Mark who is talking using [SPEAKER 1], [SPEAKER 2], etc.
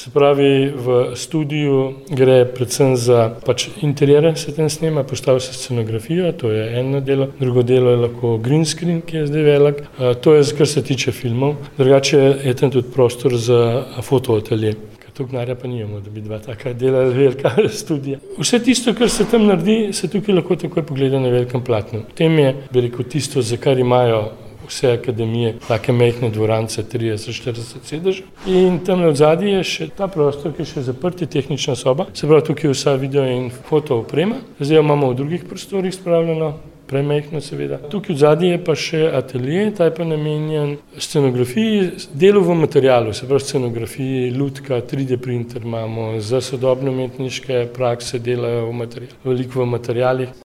[SPEAKER 1] Se pravi, v studiu gre predvsem za interiere se tam snema, postavi se scenografijo, to je eno delo, drugo delo je lahko green screen, ki je zdaj velik, to je, kar se tiče filmov, drugače je tam tudi prostor za fotoatelje. Toliko denarja pa nimamo, da bi dva taka delala velika studija. Vse tisto, kar se tam naredi, se tukaj lahko takoj pogleda na velikem platnu. V tem je, bi rekel, tisto, za kar imajo vse akademije, take majhne dvorance, 30-40 sedežev. In tam od zadaj je še ta prostor, ki je še zaprt, je tehnična soba. Se pravi, tukaj je vsa video in foto oprema. Zdaj jo imamo v drugih prostorih spravljeno, premajhno seveda. Tukaj od zadaj je pa še atelje, ta je pa namenjen scenografiji, delu v materialu, se pravi scenografiji, lutka, 3D printer imamo, za sodobne umetniške prakse delajo v materialu, veliko v materialih.